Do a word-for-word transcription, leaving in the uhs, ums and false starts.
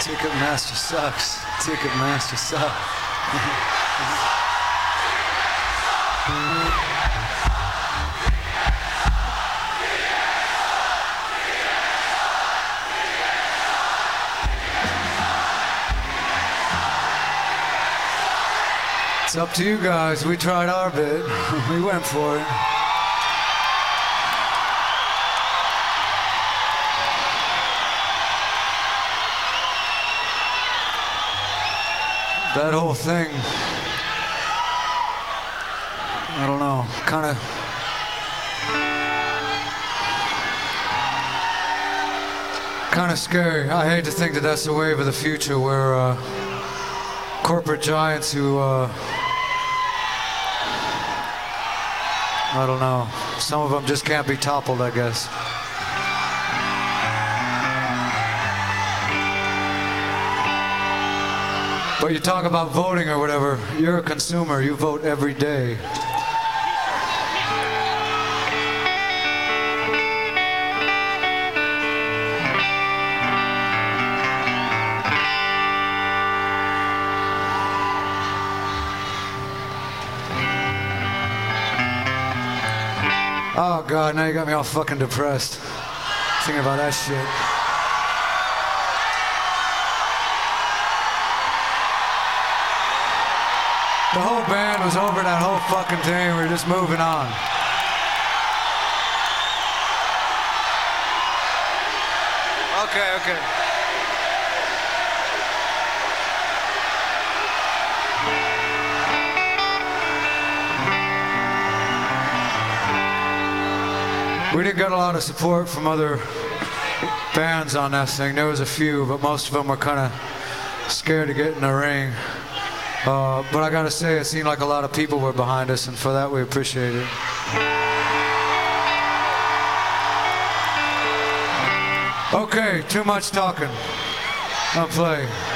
Ticketmaster sucks. Ticketmaster sucks. It's up to you guys. We tried our bit. We went for it. That whole thing, I don't know, kind of kind of scary. I hate to think that that's the wave of the future where uh, corporate giants who, uh, I don't know, some of them just can't be toppled, I guess. But you talk about voting or whatever, you're a consumer, you vote every day. Oh God, now you got me all fucking depressed. Thinking about that shit. The whole band was over that whole fucking thing. We were just moving on. Okay, okay. We didn't get a lot of support from other bands on that thing. There was a few, but most of them were kind of scared to get in the ring. Uh, but I gotta say, it seemed like a lot of people were behind us, and for that we appreciate it. Okay, too much talking. I'll play.